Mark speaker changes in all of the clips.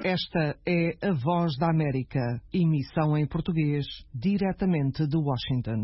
Speaker 1: Esta é a Voz da América, emissão em português, diretamente de Washington.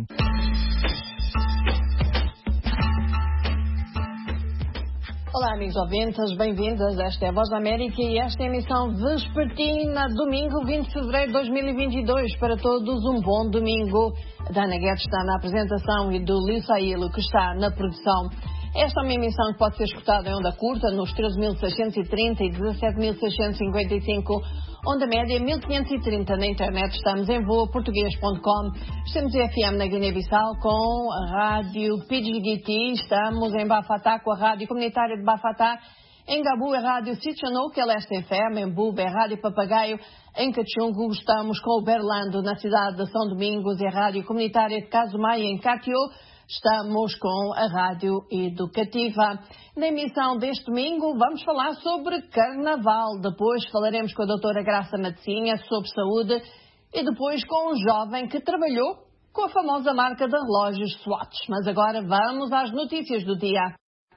Speaker 2: Olá, amigos ouvintes, bem-vindos. Esta é a Voz da América e esta é a emissão vespertina, domingo 20 de fevereiro de 2022. Para todos, um bom domingo. A Dana Guedes está na apresentação e do Lil Sailo, que está na produção. Esta é uma emissão que pode ser escutada em onda curta nos 13.630 e 17.655, onda média 1.530 na internet. Estamos em voaportuguês.com. Estamos em FM na Guiné-Bissau com a rádio Pidgiguiti. Estamos em Bafatá com a rádio comunitária de Bafatá. Em Gabu é a rádio Sitchanou, que é Leste FM. Em Bube é a rádio Papagaio. Em Cachungo estamos com o Berlando, na cidade de São Domingos, é a rádio comunitária de Casumai. Em Catio estamos com a Rádio Educativa. Na emissão deste domingo vamos falar sobre Carnaval. Depois falaremos com a doutora Graça Matecinha sobre saúde e depois com um jovem que trabalhou com a famosa marca de relógios Swatch. Mas agora vamos às notícias do dia.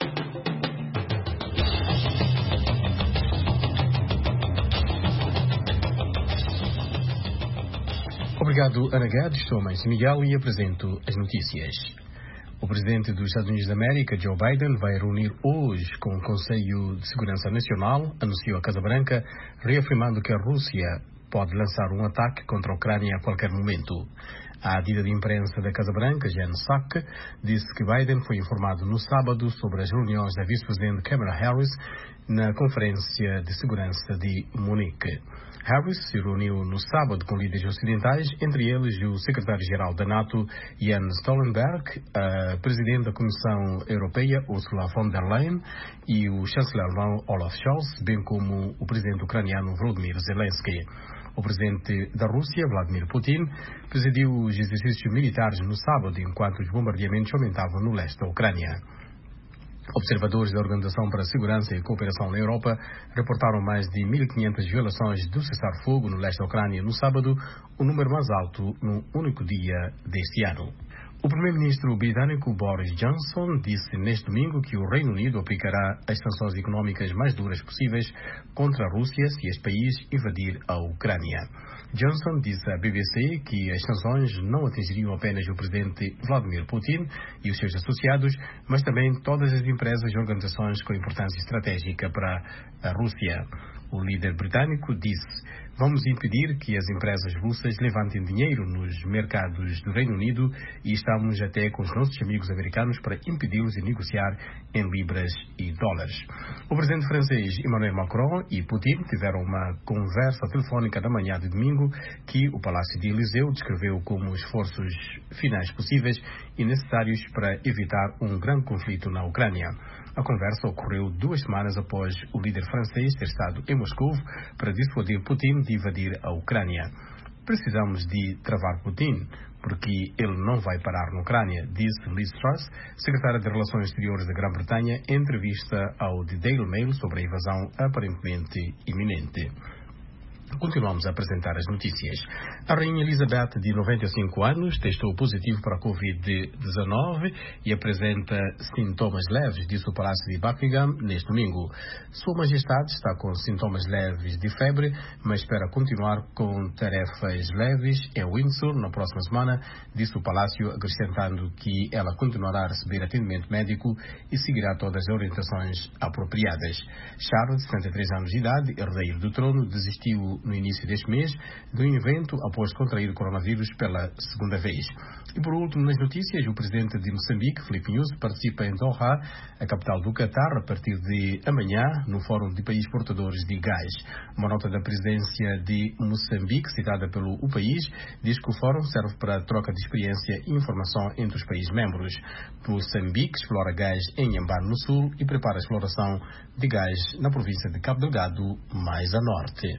Speaker 3: Obrigado, Ana Guedes. Sou Mãe Miguel e apresento as notícias. O presidente dos Estados Unidos da América, Joe Biden, vai reunir hoje com o Conselho de Segurança Nacional, anunciou a Casa Branca, reafirmando que a Rússia pode lançar um ataque contra a Ucrânia a qualquer momento. A adida de imprensa da Casa Branca, Jen Psaki, disse que Biden foi informado no sábado sobre as reuniões da vice-presidente Kamala Harris na Conferência de Segurança de Munique. Harris se reuniu no sábado com líderes ocidentais, entre eles o secretário-geral da NATO, Jens Stoltenberg, a presidente da Comissão Europeia, Ursula von der Leyen, e o chanceler alemão Olaf Scholz, bem como o presidente ucraniano Volodymyr Zelensky. O presidente da Rússia, Vladimir Putin, presidiu os exercícios militares no sábado, enquanto os bombardeamentos aumentavam no leste da Ucrânia. Observadores da Organização para a Segurança e Cooperação na Europa reportaram mais de 1.500 violações do cessar-fogo no leste da Ucrânia no sábado, o número mais alto num único dia deste ano. O primeiro-ministro britânico Boris Johnson disse neste domingo que o Reino Unido aplicará as sanções económicas mais duras possíveis contra a Rússia se este país invadir a Ucrânia. Johnson disse à BBC que as sanções não atingiriam apenas o presidente Vladimir Putin e os seus associados, mas também todas as empresas e organizações com importância estratégica para a Rússia. O líder britânico disse: "Vamos impedir que as empresas russas levantem dinheiro nos mercados do Reino Unido e estamos até com os nossos amigos americanos para impedi-los de negociar em libras e dólares." O presidente francês Emmanuel Macron e Putin tiveram uma conversa telefónica na manhã de domingo que o Palácio de Eliseu descreveu como esforços finais possíveis e necessários para evitar um grande conflito na Ucrânia. A conversa ocorreu 2 semanas após o líder francês ter estado em Moscou para dissuadir Putin de invadir a Ucrânia. "Precisamos de travar Putin, porque ele não vai parar na Ucrânia", disse Liz Truss, secretária de Relações Exteriores da Grã-Bretanha, em entrevista ao The Daily Mail sobre a invasão aparentemente iminente. Continuamos a apresentar as notícias. A Rainha Elizabeth, de 95 anos, testou positivo para a Covid-19 e apresenta sintomas leves, disse o Palácio de Buckingham neste domingo. Sua Majestade está com sintomas leves de febre, mas espera continuar com tarefas leves em Windsor na próxima semana, disse o Palácio, acrescentando que ela continuará a receber atendimento médico e seguirá todas as orientações apropriadas. Charles, 73 anos de idade, herdeiro do trono, desistiu no início deste mês do evento após contrair o coronavírus pela segunda vez. E por último, nas notícias, o presidente de Moçambique, Filipe Nyusi, participa em Doha, a capital do Catar, a partir de amanhã, no Fórum de Países Portadores de Gás. Uma nota da presidência de Moçambique, citada pelo O País, diz que o fórum serve para a troca de experiência e informação entre os países membros. Moçambique explora gás em Inhambane, no sul, e prepara a exploração de gás na província de Cabo Delgado, mais a norte.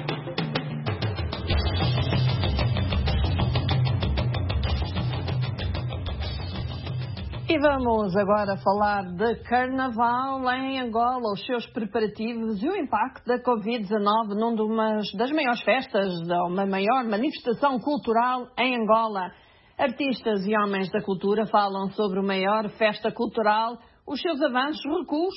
Speaker 2: E vamos agora falar de Carnaval em Angola, os seus preparativos e o impacto da Covid-19 numa das maiores festas, uma maior manifestação cultural em Angola. Artistas e homens da cultura falam sobre a maior festa cultural, os seus avanços, recuos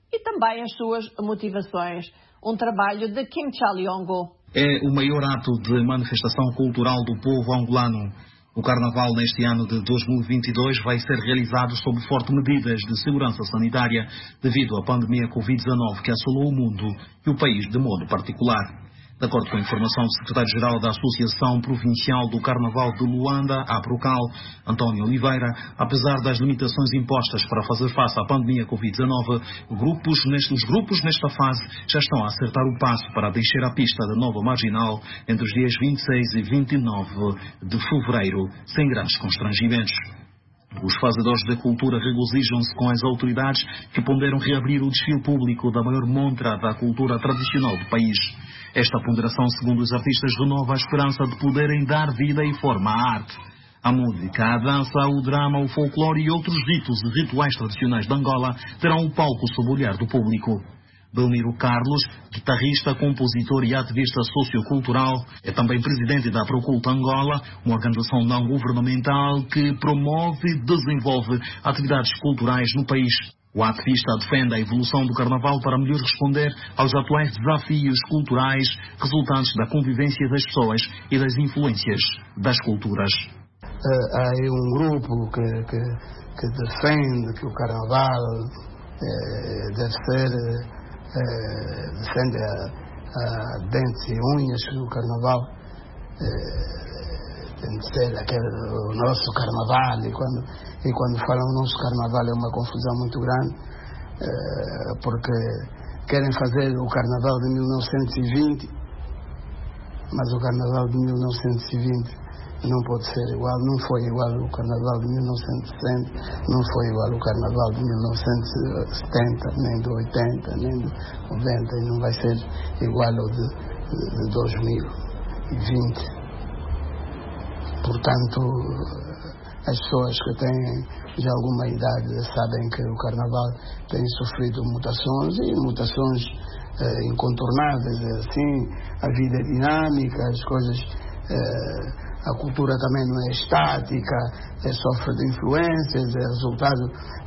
Speaker 2: e também as suas motivações. Um trabalho de Kim Chaliongo.
Speaker 4: É o maior ato de manifestação cultural do povo angolano. O Carnaval neste ano de 2022 vai ser realizado sob fortes medidas de segurança sanitária devido à pandemia Covid-19 que assolou o mundo e o país de modo particular. De acordo com a informação do secretário-geral da Associação Provincial do Carnaval de Luanda, a Procal, António Oliveira, apesar das limitações impostas para fazer face à pandemia Covid-19, os grupos nesta fase já estão a acertar o passo para deixar a pista da Nova Marginal entre os dias 26 e 29 de fevereiro, sem grandes constrangimentos. Os fazedores da cultura regozijam-se com as autoridades que ponderam reabrir o desfile público da maior montra da cultura tradicional do país. Esta ponderação, segundo os artistas, renova a esperança de poderem dar vida e forma à arte. A música, a dança, o drama, o folclore e outros ritos e rituais tradicionais de Angola terão um palco sob o olhar do público. Belmiro Carlos, guitarrista, compositor e ativista sociocultural, é também presidente da Proculta Angola, uma organização não governamental que promove e desenvolve atividades culturais no país. O ativista defende a evolução do Carnaval para melhor responder aos atuais desafios culturais resultantes da convivência das pessoas e das influências das culturas.
Speaker 5: Há aí um grupo que defende que o Carnaval deve ser, defende a dentes e unhas que o Carnaval tem de ser o nosso Carnaval, e quando falam o nosso Carnaval é uma confusão muito grande, porque querem fazer o Carnaval de 1920, mas o Carnaval de 1920 não pode ser igual, não foi igual o Carnaval de 1960, não foi igual o Carnaval de 1970, nem de 80, nem de 90, e não vai ser igual ao de 2020. Portanto, as pessoas que têm já alguma idade sabem que o Carnaval tem sofrido mutações, e mutações incontornáveis. Assim, a vida é dinâmica, as coisas, a cultura também não é estática, sofre de influências, é resultado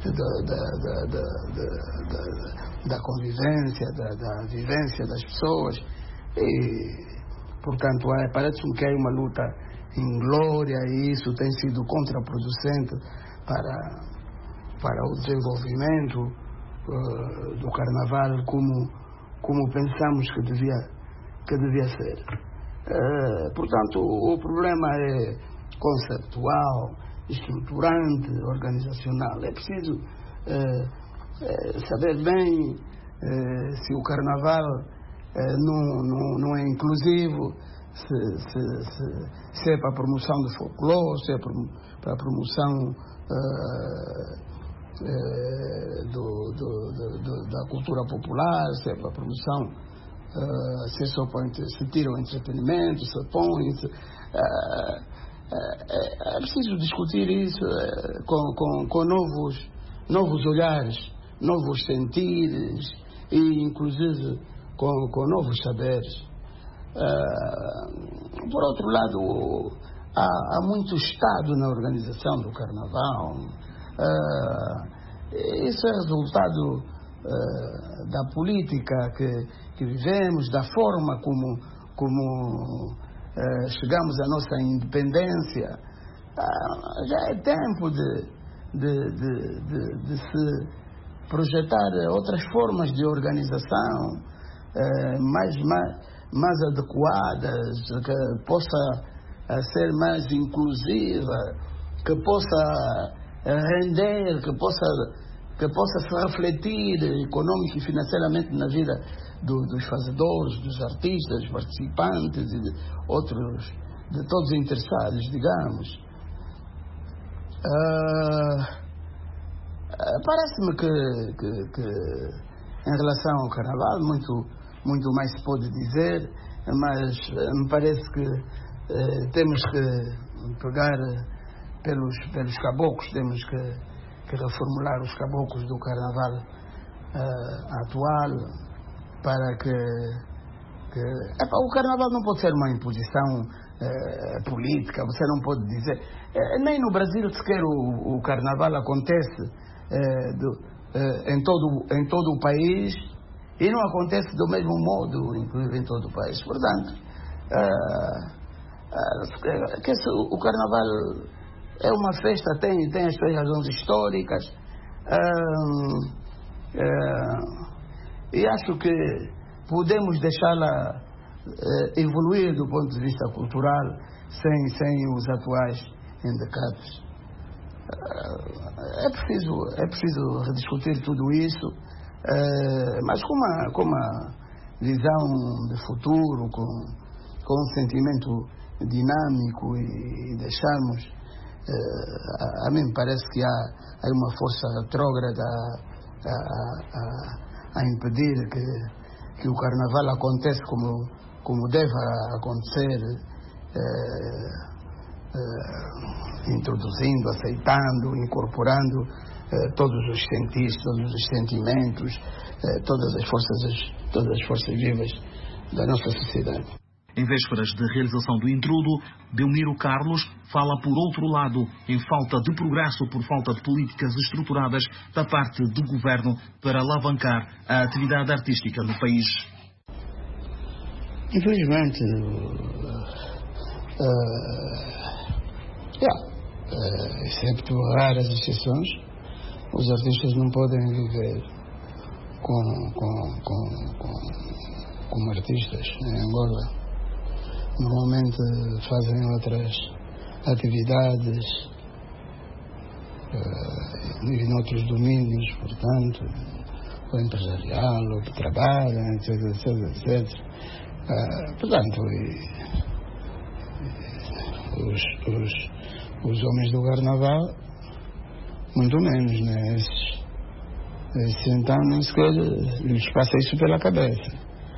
Speaker 5: da convivência, da vivência das pessoas, e, portanto, parece-me que é uma luta inglória, e isso tem sido contraproducente para o desenvolvimento do Carnaval como pensamos que devia ser. Portanto, o problema é conceptual, estruturante, organizacional. É preciso saber bem se o Carnaval não é inclusivo, se é para a promoção do folclore, se é para a promoção da cultura popular, se é para a promoção, se é só para se tira o entretenimento, se põe. É preciso discutir isso com novos olhares, novos sentires e, inclusive, com novos saberes. Por outro lado, há muito Estado na organização do Carnaval. Isso é resultado da política que vivemos, da forma como chegamos à nossa independência. Já é tempo de se projetar outras formas de organização mais adequadas, que possa ser mais inclusiva, que possa render, que possa se refletir econômica e financeiramente na vida dos fazedores, dos artistas, dos participantes e de todos os interessados, digamos. Parece-me que em relação ao Carnaval muito mais se pode dizer, mas me parece que temos que pegar pelos caboclos, temos que reformular os caboclos do Carnaval atual, para que o Carnaval não pode ser uma imposição política. Você não pode dizer, nem no Brasil sequer o Carnaval acontece em todo o país, e não acontece do mesmo modo, inclusive em todo o país. Portanto, o Carnaval é uma festa, tem as suas razões históricas, e acho que podemos deixá-la evoluir do ponto de vista cultural sem os atuais handicaps. É preciso rediscutir tudo isso, mas com uma visão de futuro, com um sentimento dinâmico, e deixarmos, a mim me parece que há uma força retrógrada a impedir que o Carnaval aconteça como deve acontecer, introduzindo, aceitando, incorporando todos os sentidos, todos os sentimentos, todas as forças vivas da nossa sociedade.
Speaker 4: Em vésperas da realização do intrudo, Belmiro Carlos fala, por outro lado, em falta de progresso por falta de políticas estruturadas da parte do governo para alavancar a atividade artística no país.
Speaker 5: Infelizmente, excepto raras exceções, os artistas não podem viver como artistas em Angola. Normalmente fazem outras atividades em outros domínios, portanto, o empresarial, o que trabalham, etc. Portanto, os homens do Carnaval, muito menos, né? Esses então nem sequer lhes passa isso pela cabeça.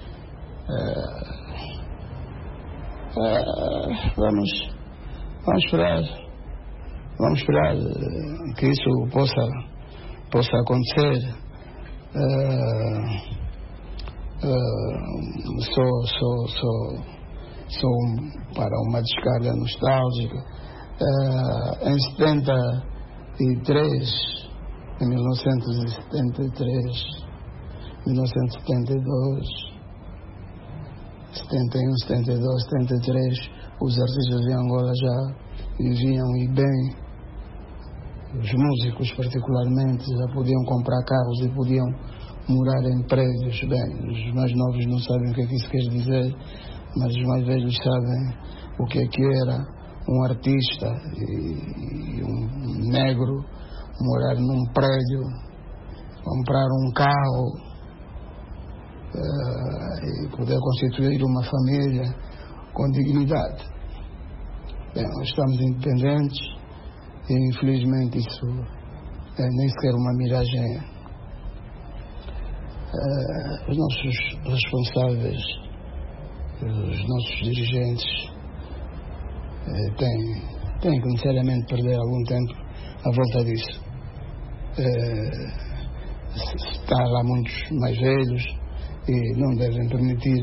Speaker 5: Vamos esperar que isso possa acontecer. Só para uma descarga nostálgica. Em 73, em 1973, 1972, 71, 72, 73, os artistas de Angola já viviam e bem. Os músicos, particularmente, já podiam comprar carros e podiam morar em prédios. Bem, os mais novos não sabem o que é que isso quer dizer, mas os mais velhos sabem o que é que era um artista e um negro morar num prédio, comprar um carro, e poder constituir uma família com dignidade. Bem, nós estamos independentes e infelizmente isso nem sequer uma miragem. Os nossos responsáveis, os nossos dirigentes têm que necessariamente perder algum tempo à volta disso. Está lá muitos mais velhos e não devem permitir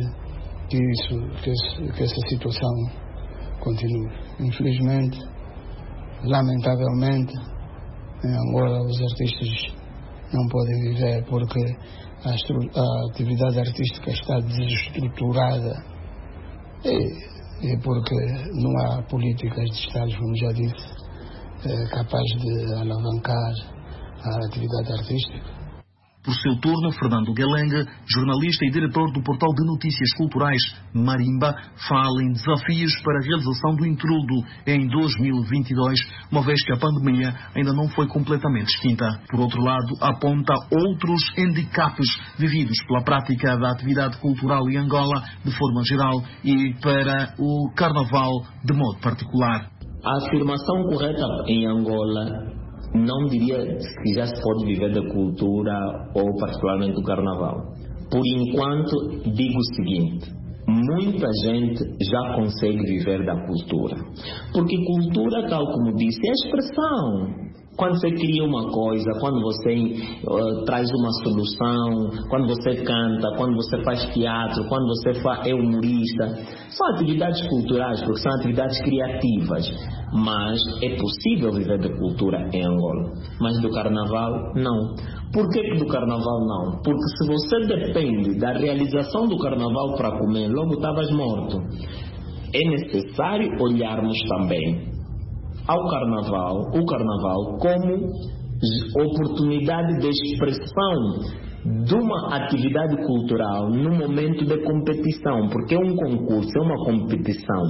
Speaker 5: que essa situação continue. Infelizmente, lamentavelmente, em Angola os artistas não podem viver porque a atividade artística está desestruturada e porque não há políticas de Estado, como já disse, capazes de alavancar a atividade artística.
Speaker 4: Por seu turno, Fernando Guelengue, jornalista e diretor do portal de notícias culturais Marimba, fala em desafios para a realização do intrudo em 2022, uma vez que a pandemia ainda não foi completamente extinta. Por outro lado, aponta outros handicaps vividos pela prática da atividade cultural em Angola de forma geral e para o Carnaval de modo particular.
Speaker 6: A afirmação correta em Angola, não diria que já se pode viver da cultura ou particularmente do Carnaval. Por enquanto, digo o seguinte: muita gente já consegue viver da cultura. Porque cultura, tal como disse, é expressão. Quando você cria uma coisa, quando você traz uma solução, quando você canta, quando você faz teatro, quando você é humorista, são atividades culturais, porque são atividades criativas. Mas é possível viver de cultura em Angola. Mas do carnaval, não. Por que do carnaval não? Porque se você depende da realização do carnaval para comer, logo estavas morto. É necessário olharmos também o carnaval como oportunidade de expressão de uma atividade cultural no momento de competição, porque é um concurso, é uma competição.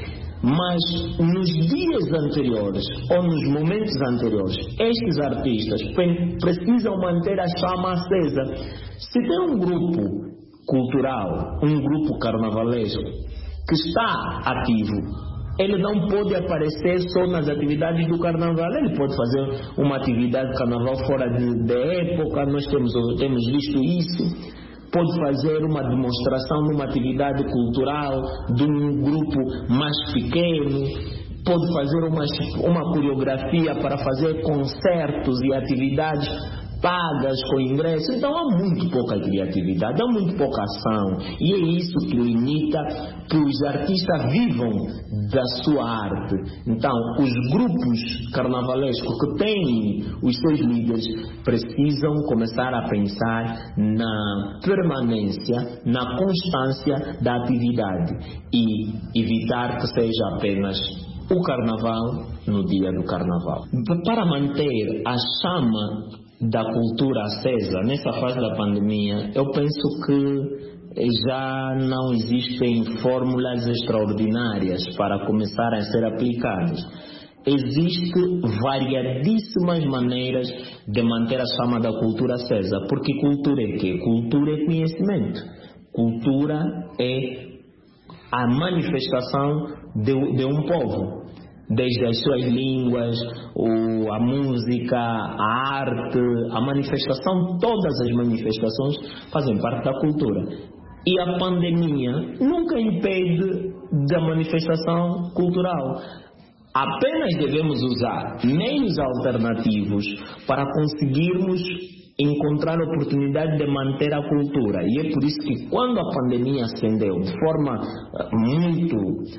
Speaker 6: Mas nos dias anteriores ou nos momentos anteriores, estes artistas precisam manter a chama acesa. Se tem um grupo cultural, um grupo carnavalesco que está ativo, ele não pode aparecer só nas atividades do carnaval. Ele pode fazer uma atividade de carnaval fora de época. Nós temos visto isso. Pode fazer uma demonstração de uma atividade cultural de um grupo mais pequeno. Pode fazer uma coreografia para fazer concertos e atividades pagas com ingresso. Então há muito pouca criatividade, há muito pouca ação, e é isso que limita que os artistas vivam da sua arte. Então os grupos carnavalescos que têm os seus líderes precisam começar a pensar na permanência, na constância da atividade e evitar que seja apenas o carnaval no dia do carnaval. Para manter a chama da cultura acesa nessa fase da pandemia, eu penso que já não existem fórmulas extraordinárias para começar a ser aplicadas. Existem variadíssimas maneiras de manter a chama da cultura acesa, porque cultura é quê? Cultura é conhecimento. Cultura é a manifestação de um povo, desde as suas línguas, a música, a arte, a manifestação, todas as manifestações fazem parte da cultura. E a pandemia nunca impede da manifestação cultural. Apenas devemos usar meios alternativos para conseguirmos encontrar a oportunidade de manter a cultura. E é por isso que quando a pandemia ascendeu de forma muito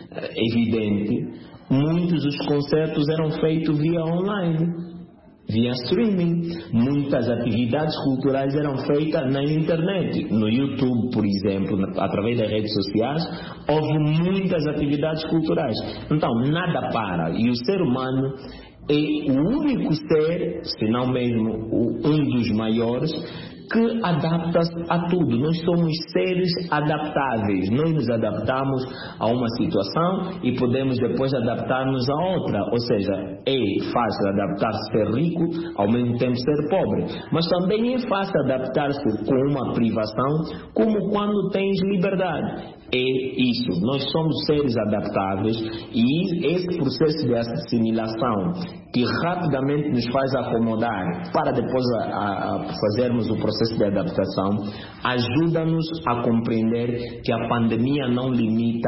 Speaker 6: evidente, muitos dos concertos eram feitos via online, via streaming. Muitas atividades culturais eram feitas na internet, no YouTube, por exemplo, através das redes sociais. Houve muitas atividades culturais. Então, nada para. E o ser humano é o único ser, se não mesmo um dos maiores, que adapta-se a tudo. Nós somos seres adaptáveis. Nós nos adaptamos a uma situação e podemos depois adaptar-nos a outra. Ou seja, é fácil adaptar-se, ser rico, ao mesmo tempo ser pobre. Mas também é fácil adaptar-se com uma privação, como quando tens liberdade. É isso. Nós somos seres adaptáveis e esse processo de assimilação que rapidamente nos faz acomodar para depois fazermos o processo de adaptação, ajuda-nos a compreender que a pandemia não limita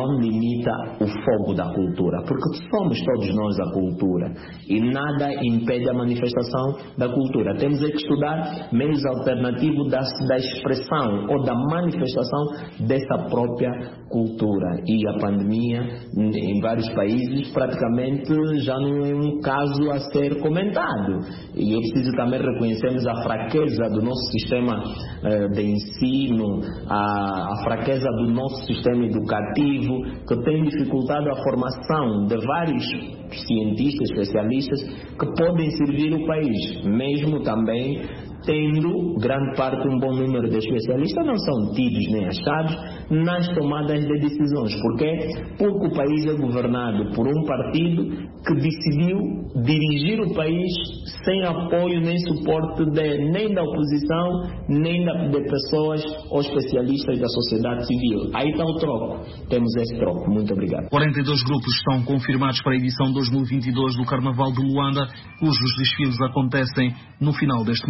Speaker 6: o fogo da cultura, porque somos todos nós a cultura e nada impede a manifestação da cultura. Temos que estudar meios alternativos da expressão ou da manifestação dessa própria cultura. E a pandemia em vários países praticamente já não é um caso a ser comentado. E é preciso também reconhecermos a fraqueza do nosso sistema de ensino, a fraqueza do nosso sistema educativo, que tem dificultado a formação de vários cientistas, especialistas que podem servir o país, mesmo também tendo grande parte, um bom número de especialistas não são tidos nem achados nas tomadas de decisões. Porque o país é governado por um partido que decidiu dirigir o país sem apoio nem suporte nem da oposição, nem de pessoas ou especialistas da sociedade civil. Aí está o troco. Temos esse troco. Muito obrigado.
Speaker 4: 42 grupos estão confirmados para a edição 2022 do Carnaval de Luanda, cujos desfiles acontecem no final deste mês.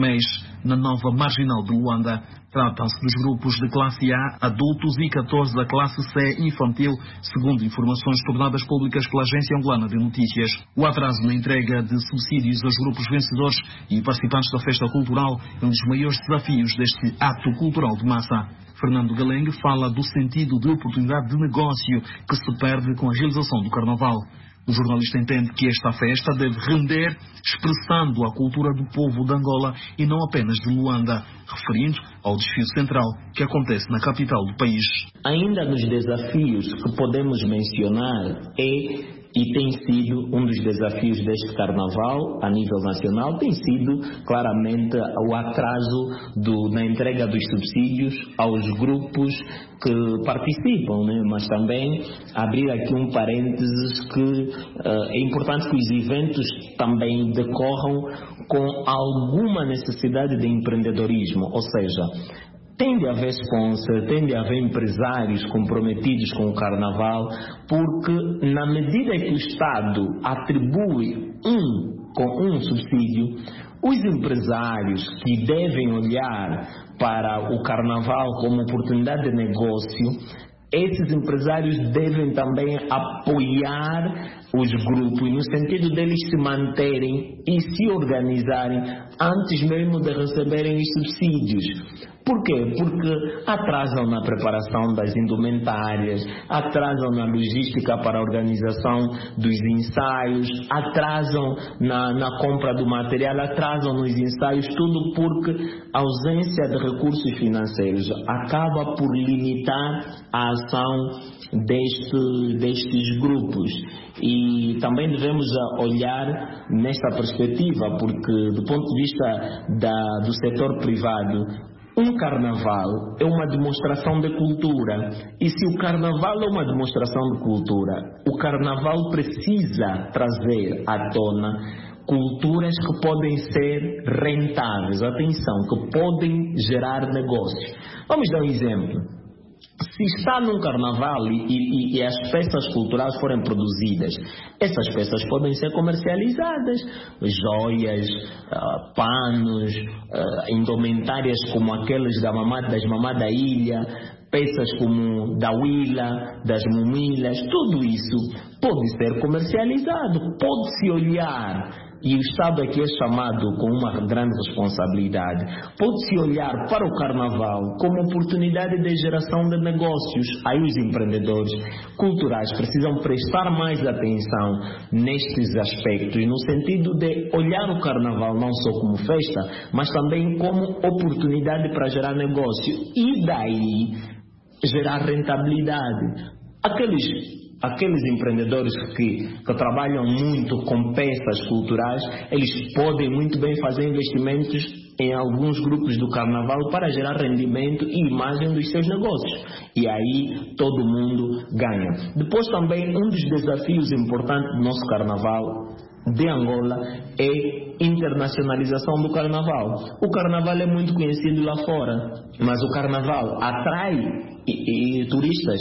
Speaker 4: na nova marginal de Luanda. Tratam-se dos grupos de classe A, adultos, e 14 da classe C, infantil, segundo informações tornadas públicas pela Agência Angolana de Notícias. O atraso na entrega de subsídios aos grupos vencedores e participantes da festa cultural é um dos maiores desafios deste ato cultural de massa. Fernando Galengue fala do sentido de oportunidade de negócio que se perde com a realização do Carnaval. O jornalista entende que esta festa deve render expressando a cultura do povo de Angola e não apenas de Luanda, referindo ao desfile central que acontece na capital do país.
Speaker 6: Ainda nos desafios que podemos mencionar e tem sido um dos desafios deste Carnaval a nível nacional, tem sido claramente o atraso na entrega dos subsídios aos grupos que participam, né? Mas também abrir aqui um parênteses que é importante que os eventos também decorram com alguma necessidade de empreendedorismo, ou seja, tem de haver sponsor, tem de haver empresários comprometidos com o Carnaval, porque na medida que o Estado atribui um subsídio, os empresários que devem olhar para o Carnaval como oportunidade de negócio, esses empresários devem também apoiar os grupos no sentido deles se manterem e se organizarem antes mesmo de receberem os subsídios. Por quê? Porque atrasam na preparação das indumentárias, atrasam na logística para a organização dos ensaios, atrasam na compra do material, atrasam nos ensaios, tudo porque a ausência de recursos financeiros acaba por limitar a ação destes grupos. E também devemos olhar nesta perspectiva, porque do ponto de vista do setor privado, um carnaval é uma demonstração de cultura, e se o carnaval é uma demonstração de cultura, o carnaval precisa trazer à tona culturas que podem ser rentáveis, atenção, que podem gerar negócio. Vamos dar um exemplo. Se está num carnaval e as peças culturais forem produzidas, essas peças podem ser comercializadas, joias, panos, indumentárias como aquelas das mamás da ilha, peças como da huila, das mumilhas, tudo isso pode ser comercializado, pode-se olhar. E o Estado aqui é chamado com uma grande responsabilidade. Pode-se olhar para o Carnaval como oportunidade de geração de negócios. Aí os empreendedores culturais precisam prestar mais atenção nestes aspectos, no sentido de olhar o Carnaval não só como festa, mas também como oportunidade para gerar negócio. E daí gerar rentabilidade. Aqueles empreendedores que trabalham muito com peças culturais, eles podem muito bem fazer investimentos em alguns grupos do Carnaval para gerar rendimento e imagem dos seus negócios. E aí todo mundo ganha. Depois também um dos desafios importantes do nosso Carnaval de Angola é internacionalização do Carnaval. O Carnaval é muito conhecido lá fora, mas o Carnaval atrai turistas?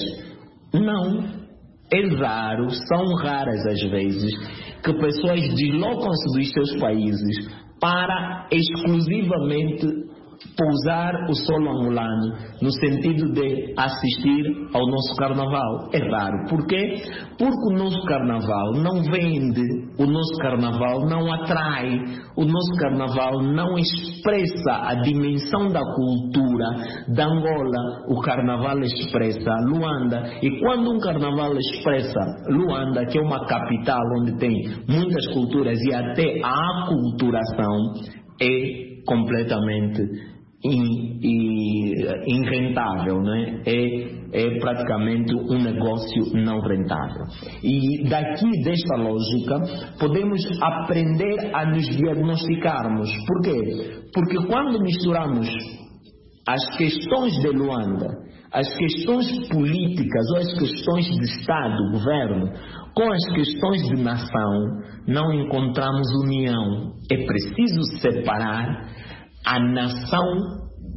Speaker 6: Não. É raro, são raras as vezes que pessoas deslocam-se dos seus países para exclusivamente pousar o solo angolano no sentido de assistir ao nosso carnaval. É raro. Por quê? Porque o nosso carnaval não vende, o nosso carnaval não atrai, o nosso carnaval não expressa a dimensão da cultura da Angola. O carnaval expressa Luanda, e quando um carnaval expressa Luanda, que é uma capital onde tem muitas culturas e até a aculturação, é completamente irrentável, né? É praticamente um negócio não rentável. E daqui desta lógica podemos aprender a nos diagnosticarmos. Por quê? Porque quando misturamos as questões de Luanda, as questões políticas ou as questões de Estado, governo, com as questões de nação, não encontramos união. É preciso separar a nação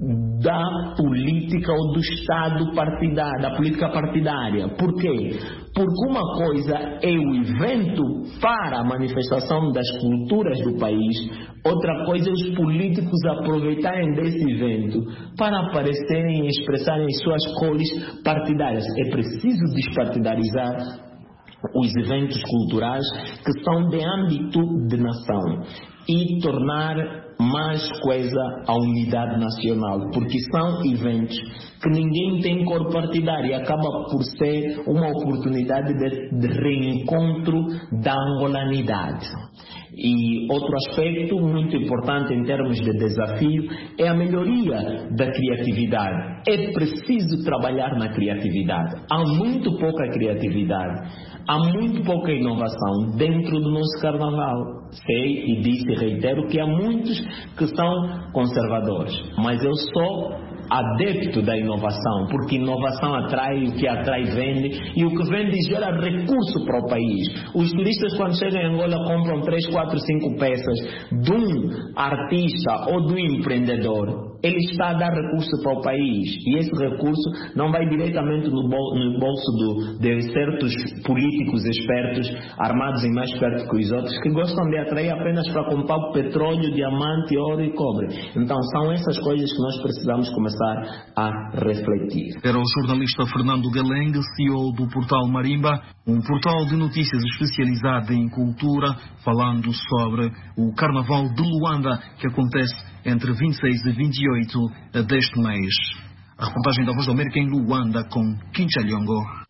Speaker 6: da política ou do Estado partidário, da política partidária. Por quê? Porque uma coisa é o evento para a manifestação das culturas do país, outra coisa é os políticos aproveitarem desse evento para aparecerem e expressarem as suas cores partidárias. É preciso despartidarizar os eventos culturais que são de âmbito de nação e tornar mais coesa a unidade nacional, porque são eventos que ninguém tem cor partidária e acaba por ser uma oportunidade de reencontro da angolanidade. E outro aspecto muito importante em termos de desafio é a melhoria da criatividade. É preciso trabalhar na criatividade. Há muito pouca criatividade, há muito pouca inovação dentro do nosso carnaval. Sei e disse e reitero que há muitos que são conservadores, mas eu sou adepto da inovação, porque inovação atrai, o que atrai vende, e o que vende gera recurso para o país. Os turistas, quando chegam em Angola, compram 3, 4, 5 peças de um artista ou de um empreendedor. Ele está a dar recurso para o país, e esse recurso não vai diretamente no bolso de certos políticos espertos, armados e mais espertos que os outros, que gostam de atrair apenas para comprar petróleo, diamante, ouro e cobre. Então são essas coisas que nós precisamos começar a refletir.
Speaker 4: Era o jornalista Fernando Galengue, CEO do portal Marimba, um portal de notícias especializado em cultura, falando sobre o Carnaval de Luanda, que acontece entre 26 e 28 deste mês. A reportagem da Voz da América em Luanda com Quincha Liongo.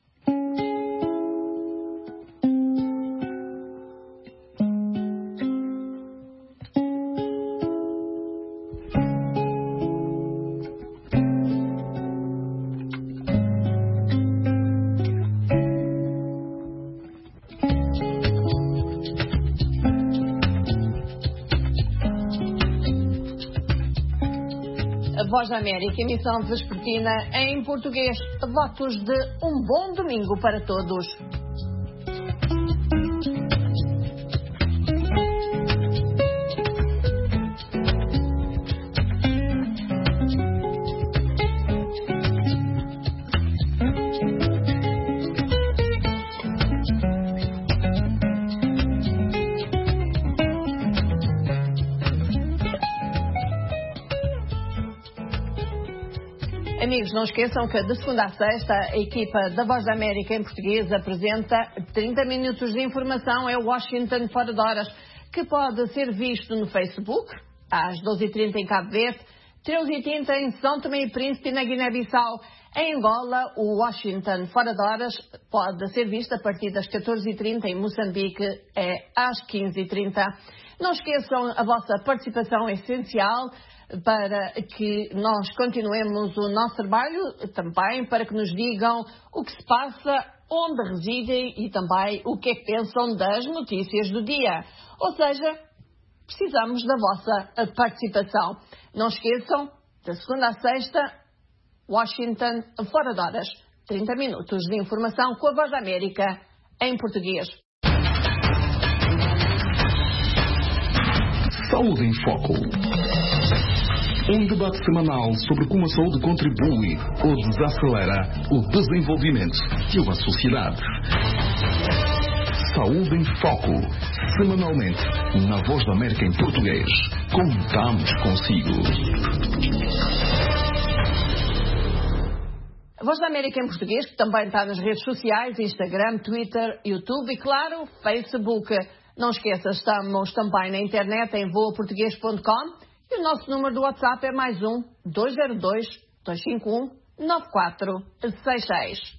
Speaker 2: Voz da América, emissão vespertina em português. Votos de um bom domingo para todos. Amigos, não esqueçam que de segunda a sexta a equipa da Voz da América em português apresenta 30 minutos de informação. É o Washington Fora de Horas, que pode ser visto no Facebook, às 12h30 em Cabo Verde, 13h30 em São Tomé e Príncipe, na Guiné-Bissau. Em Angola, o Washington Fora de Horas pode ser visto a partir das 14h30, em Moçambique é às 15h30. Não esqueçam, a vossa participação é essencial para que nós continuemos o nosso trabalho, também para que nos digam o que se passa, onde residem e também o que é que pensam das notícias do dia. Ou seja, precisamos da vossa participação. Não esqueçam, da segunda a sexta, Washington Fora de Horas. 30 minutos de informação com a Voz da América em português.
Speaker 7: Saúde em Foco. Um debate semanal sobre como a saúde contribui ou desacelera o desenvolvimento de uma sociedade. Saúde em Foco. Semanalmente, na Voz da América em português. Contamos consigo.
Speaker 2: A Voz da América em português, que também está nas redes sociais, Instagram, Twitter, YouTube e, claro, Facebook. Não esqueça, estamos também na internet em voaportuguês.com. E o nosso número do WhatsApp é mais 202-251-9466.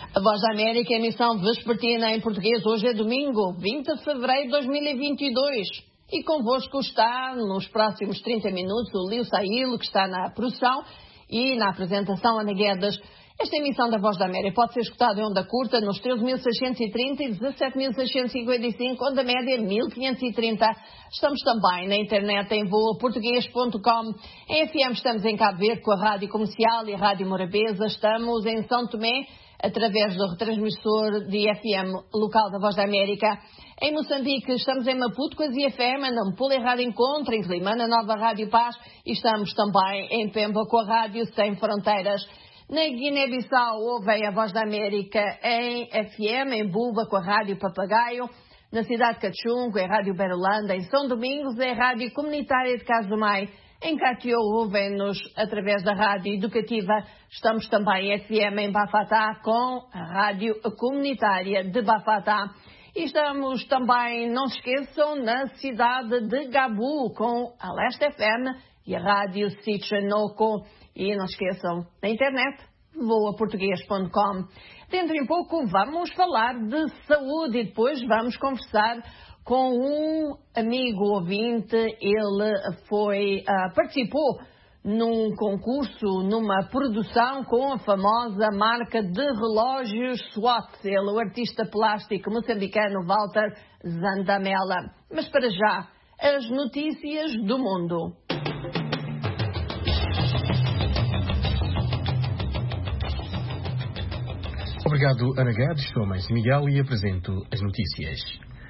Speaker 2: A Voz da América, emissão vespertina em português. Hoje é domingo, 20 de fevereiro de 2022. E convosco está, nos próximos 30 minutos, o Lio Sailo, que está na produção, e na apresentação, Ana Guedes. Esta emissão da Voz da América pode ser escutada em onda curta nos 13.630 e 17.655, onda média 1.530. Estamos também na internet em voaportuguês.com. Em FM estamos em Cabo Verde com a Rádio Comercial e a Rádio Morabeza. Estamos em São Tomé através do retransmissor de FM local da Voz da América. Em Moçambique estamos em Maputo com a ZFM, em Nampula a Rádio Encontro, em Climana Nova Rádio Paz e estamos também em Pemba com a Rádio Sem Fronteiras. Na Guiné-Bissau ouvem a Voz da América em FM, em Buba com a Rádio Papagaio, na cidade de Cachungo, em Rádio Berolanda, em São Domingos, em Rádio Comunitária de Casumai, em Catió ouvem-nos através da Rádio Educativa. Estamos também em FM em Bafatá com a Rádio Comunitária de Bafatá. E estamos também, não se esqueçam, na cidade de Gabu com a Leste FM e a Rádio Sichanoko. E não se esqueçam, na internet, voaportuguês.com. Dentro de um pouco vamos falar de saúde e depois vamos conversar com um amigo ouvinte. Ele participou num concurso, numa produção com a famosa marca de relógios SWAT. Ele, o artista plástico moçambicano Walter Zandamela. Mas para já, as notícias do mundo.
Speaker 3: Obrigado, Ana Guedes. Sou Mãe Miguel e apresento as notícias.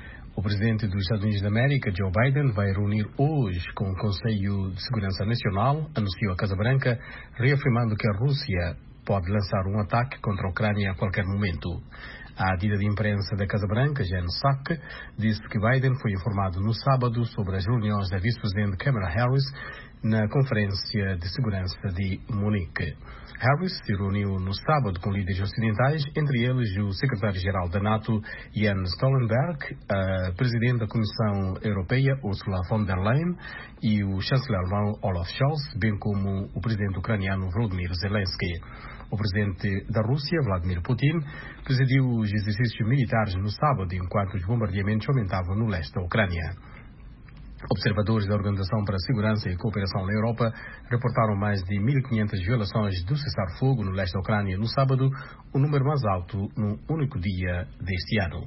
Speaker 3: O presidente dos Estados Unidos da América, Joe Biden, vai reunir hoje com o Conselho de Segurança Nacional, anunciou a Casa Branca, reafirmando que a Rússia pode lançar um ataque contra a Ucrânia a qualquer momento. A dita de imprensa da Casa Branca, Jen Psaki, disse que Biden foi informado no sábado sobre as reuniões da vice-presidente Kamala Harris na Conferência de Segurança de Munique. Harris se reuniu no sábado com líderes ocidentais, entre eles o secretário-geral da NATO, Jens Stoltenberg, a presidente da Comissão Europeia, Ursula von der Leyen, e o chanceler alemão Olaf Scholz, bem como o presidente ucraniano Volodymyr Zelensky. O presidente da Rússia, Vladimir Putin, presidiu os exercícios militares no sábado, enquanto os bombardeamentos aumentavam no leste da Ucrânia. Observadores da Organização para a Segurança e Cooperação na Europa reportaram mais de 1.500 violações do cessar-fogo no leste da Ucrânia no sábado, o número mais alto num único dia deste ano.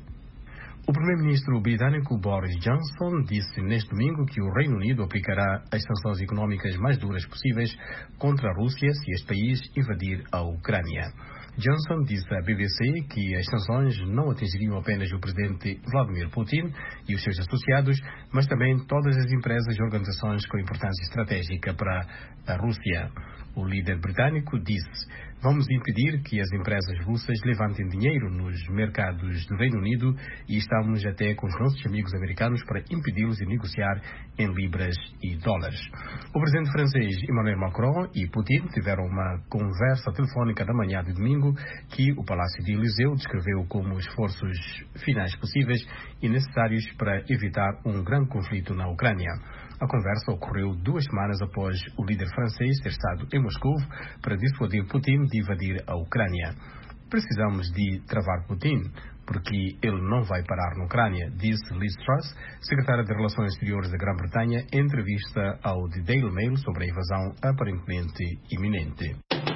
Speaker 3: O primeiro-ministro britânico Boris Johnson disse neste domingo que o Reino Unido aplicará as sanções económicas mais duras possíveis contra a Rússia se este país invadir a Ucrânia. Johnson disse à BBC que as sanções não atingiriam apenas o presidente Vladimir Putin e os seus associados, mas também todas as empresas e organizações com importância estratégica para a Rússia. O líder britânico disse: "Vamos impedir que as empresas russas levantem dinheiro nos mercados do Reino Unido e estamos até com os nossos amigos americanos para impedi-los de negociar em libras e dólares." O presidente francês Emmanuel Macron e Putin tiveram uma conversa telefónica na manhã de domingo que o Palácio de Eliseu descreveu como esforços finais possíveis e necessários para evitar um grande conflito na Ucrânia. A conversa ocorreu 2 semanas após o líder francês ter estado em Moscou para dissuadir Putin de invadir a Ucrânia. "Precisamos de travar Putin, porque ele não vai parar na Ucrânia", disse Liz Truss, secretária de Relações Exteriores da Grã-Bretanha, em entrevista ao The Daily Mail sobre a invasão aparentemente iminente.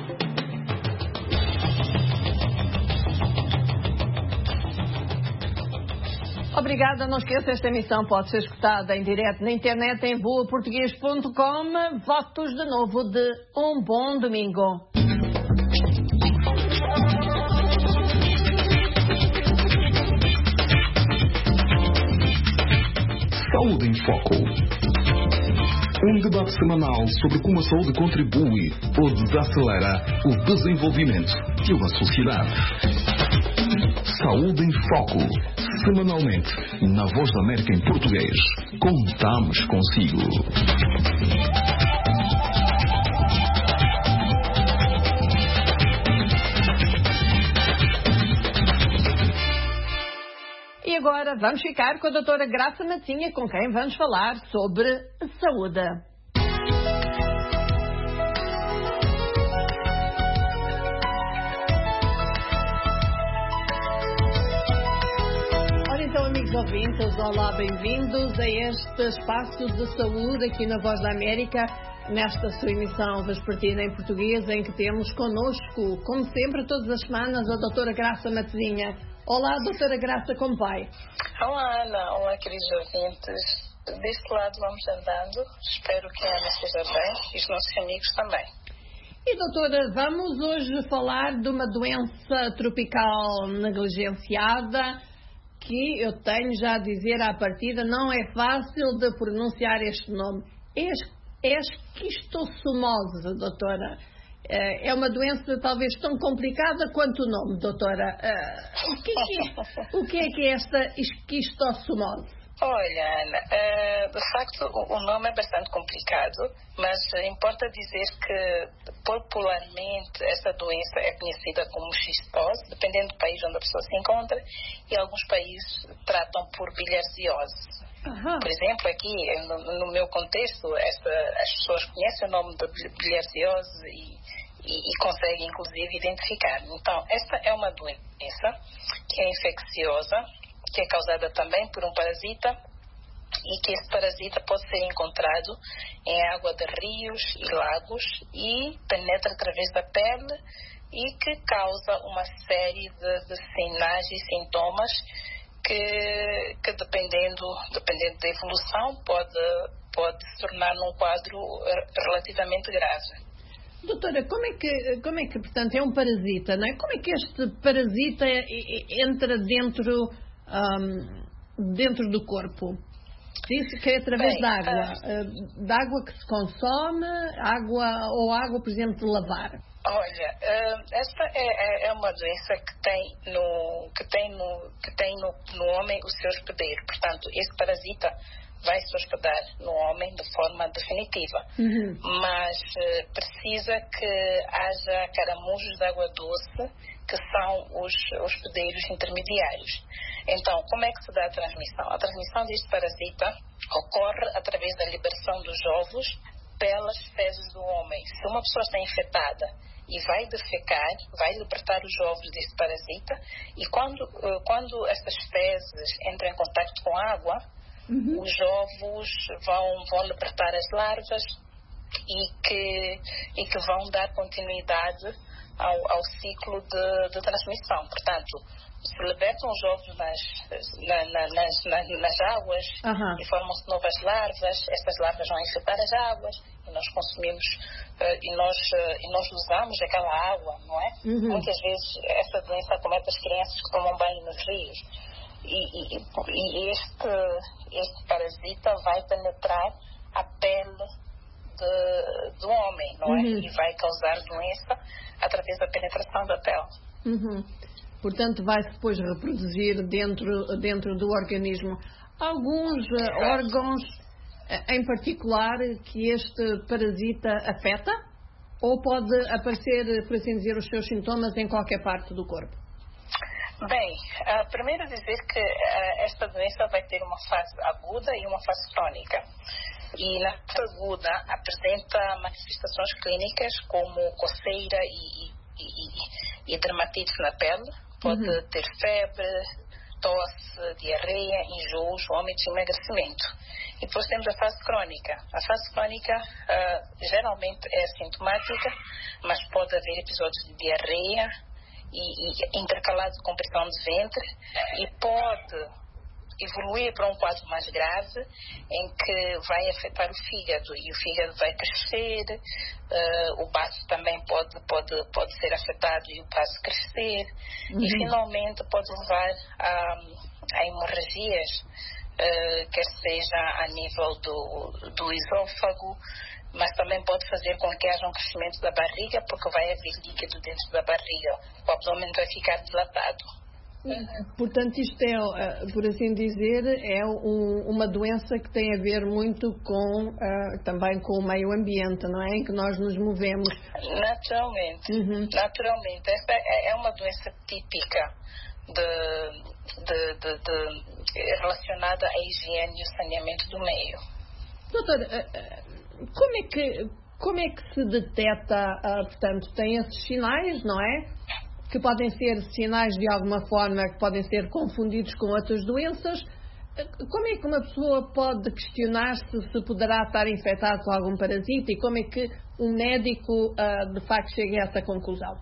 Speaker 2: Obrigada, não esqueça, esta emissão pode ser escutada em direto na internet em voaportuguês.com. Votos de novo de um bom domingo.
Speaker 7: Saúde em Foco. Um debate semanal sobre como a saúde contribui ou desacelera o desenvolvimento de uma sociedade. Saúde em Foco. Semanalmente, na Voz da América em português. Contamos consigo.
Speaker 2: E agora vamos ficar com a doutora Graça Matinha, com quem vamos falar sobre saúde. amigos ouvintes, olá, bem-vindos a este espaço de saúde aqui na Voz da América, nesta sua emissão vespertina em português, em que temos connosco, como sempre, todas as semanas, a doutora Graça Matezinha. Olá, doutora Graça, como vai?
Speaker 8: Olá, Ana. Olá, queridos ouvintes. Deste lado vamos andando. Espero que a Ana esteja bem e os nossos amigos também.
Speaker 2: E, doutora, vamos hoje falar de uma doença tropical negligenciada que eu tenho já a dizer à partida, não é fácil de pronunciar este nome. Esquistossomose, doutora. É uma doença talvez tão complicada quanto o nome, doutora. O que é esta esquistossomose?
Speaker 8: Olha, Ana, de facto o nome é bastante complicado, mas importa dizer que popularmente essa doença é conhecida como xistose, dependendo do país onde a pessoa se encontra, e alguns países tratam por bilharziose.
Speaker 2: Uhum.
Speaker 8: Por exemplo, aqui no meu contexto, as pessoas conhecem o nome da bilharziose e conseguem inclusive identificar. Então, esta é uma doença que é infecciosa, que é causada também por um parasita e que esse parasita pode ser encontrado em água de rios e lagos e penetra através da pele e que causa uma série de sinais e sintomas que dependendo da evolução pode se tornar num quadro relativamente grave.
Speaker 2: Doutora, como é que, portanto, é um parasita, não é? Como é que este parasita entra dentro do corpo? Disse que é através da água que se consome, água, por exemplo, de lavar.
Speaker 8: Olha, esta é uma doença que tem no homem o seu hospedeiro. Portanto, esse parasita vai se hospedar no homem de forma definitiva.
Speaker 2: Uhum.
Speaker 8: Mas precisa que haja caramujos de água doce, que são os hospedeiros intermediários. Então, como é que se dá a transmissão? A transmissão deste parasita ocorre através da liberação dos ovos pelas fezes do homem. Se uma pessoa está infectada e vai defecar, vai libertar os ovos desse parasita, e quando essas fezes entram em contato com a água,
Speaker 2: uhum,
Speaker 8: os ovos vão libertar as larvas e que vão dar continuidade ao ciclo de transmissão. Portanto, se libertam os ovos nas águas,
Speaker 2: uhum,
Speaker 8: e formam-se novas larvas. Essas larvas vão infectar as águas e nós consumimos e nós usamos aquela água, não é?
Speaker 2: Uhum.
Speaker 8: Muitas vezes essa doença acomete as crianças que tomam banho nos rios. E este parasita vai penetrar a pele do homem, não é?
Speaker 2: Uhum.
Speaker 8: E vai causar doença através da penetração da pele.
Speaker 2: Uhum. Portanto, vai-se depois reproduzir dentro do organismo. Alguns órgãos em particular que este parasita afeta? Ou pode aparecer, por assim dizer, os seus sintomas em qualquer parte do corpo?
Speaker 8: Bem, primeiro dizer que esta doença vai ter uma fase aguda e uma fase crônica. E na fase aguda apresenta manifestações clínicas como coceira e dermatite na pele. Pode
Speaker 2: uhum,
Speaker 8: ter febre, tosse, diarreia, enjoos, vômitos e emagrecimento. E depois temos a fase crônica. A fase crônica geralmente é assintomática, mas pode haver episódios de diarreia e intercalado com pressão de ventre, e pode evoluir para um quadro mais grave em que vai afetar o fígado, e o fígado vai crescer, o baço também pode ser afetado e o baço crescer,
Speaker 2: uhum,
Speaker 8: e finalmente pode levar a hemorragias, quer seja a nível do esôfago, mas também pode fazer com que haja um crescimento da barriga, porque vai haver líquido dentro da barriga, o abdômen vai ficar dilatado.
Speaker 2: Portanto, isto é, por assim dizer, é uma doença que tem a ver muito também com o meio ambiente, não é? Em que nós nos movemos.
Speaker 8: Naturalmente.
Speaker 2: Uhum.
Speaker 8: Naturalmente. Esta é uma doença típica relacionada à higiene e ao saneamento do meio.
Speaker 2: Doutora, como é que se detecta, portanto, tem esses sinais, não é? Que podem ser sinais de alguma forma que podem ser confundidos com outras doenças, Como é que uma pessoa pode questionar-se se poderá estar infectado com algum parasita e como é que um médico de facto chega a essa conclusão?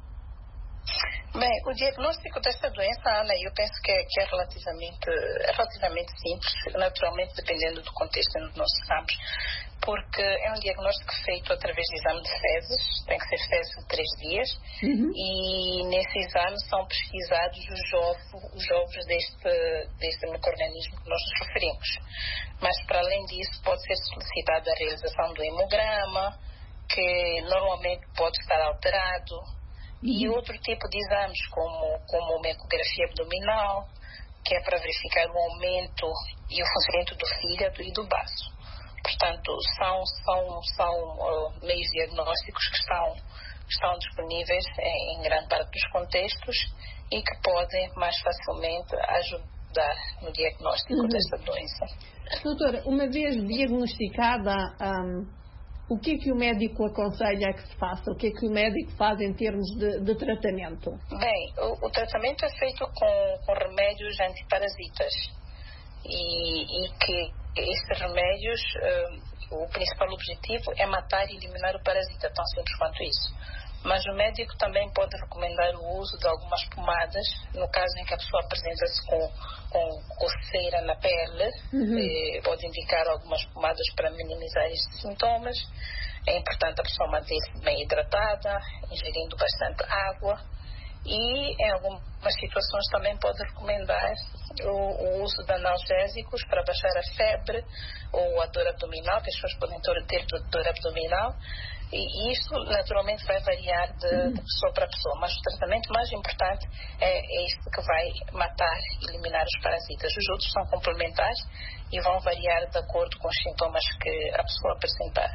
Speaker 8: Bem, o diagnóstico dessa doença, Ana, eu penso que é relativamente simples, naturalmente dependendo do contexto em que nós estamos, porque é um diagnóstico feito através de exame de fezes, tem que ser fezes de 3 dias, e nesse exame são pesquisados os ovos deste micro-organismo que nós nos referimos. Mas, para além disso, pode ser solicitada a realização do hemograma, que normalmente pode estar alterado, e outro tipo de exames, como uma ecografia abdominal, que é para verificar o aumento e o funcionamento do fígado e do baço. Portanto, são meios diagnósticos que estão disponíveis em grande parte dos contextos e que podem mais facilmente ajudar no diagnóstico desta doença.
Speaker 2: Doutora, uma vez diagnosticada, o que é que o médico aconselha que se faça? O que é que o médico faz em termos de tratamento?
Speaker 8: Bem, o tratamento é feito com remédios antiparasitas e que esses remédios, o principal objetivo é matar e eliminar o parasita, tão simples quanto isso. Mas o médico também pode recomendar o uso de algumas pomadas, no caso em que a pessoa apresenta-se com coceira na pele, pode indicar algumas pomadas para minimizar estes sintomas. É importante a pessoa manter-se bem hidratada, ingerindo bastante água, e em algumas situações também pode recomendar o uso de analgésicos para baixar a febre ou a dor abdominal, que as pessoas podem ter dor abdominal. E isto naturalmente vai variar de pessoa para pessoa, mas o tratamento mais importante é este que vai matar e eliminar os parasitas. Os outros são complementares e vão variar de acordo com os sintomas que a pessoa apresentar.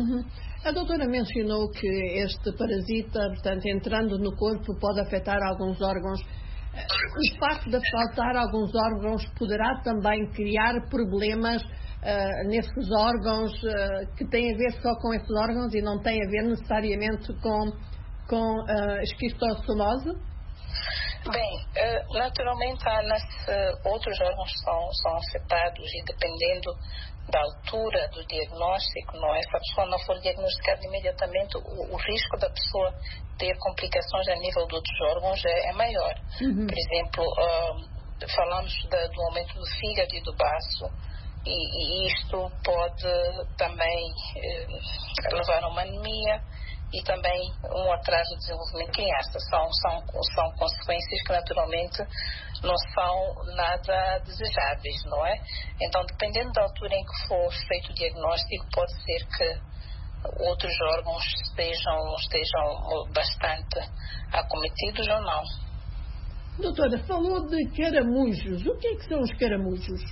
Speaker 2: A doutora mencionou que este parasita, portanto, entrando no corpo, pode afetar alguns órgãos. O facto de faltar alguns órgãos poderá também criar problemas nesses órgãos que têm a ver só com esses órgãos e não têm a ver necessariamente com esquistossomose?
Speaker 8: Bem, naturalmente, outros órgãos são afetados e dependendo da altura do diagnóstico, não é? Se a pessoa não for diagnosticada imediatamente, o risco da pessoa ter complicações a nível de outros órgãos é maior. Por exemplo, falamos do aumento do fígado e do baço, e isto pode também levar a uma anemia e também um atraso de desenvolvimento de criança. São consequências que naturalmente não são nada desejáveis, não é? Então, dependendo da altura em que for feito o diagnóstico, pode ser que outros órgãos estejam bastante acometidos ou não.
Speaker 2: Doutora, falou de caramujos. O que é que são os caramujos?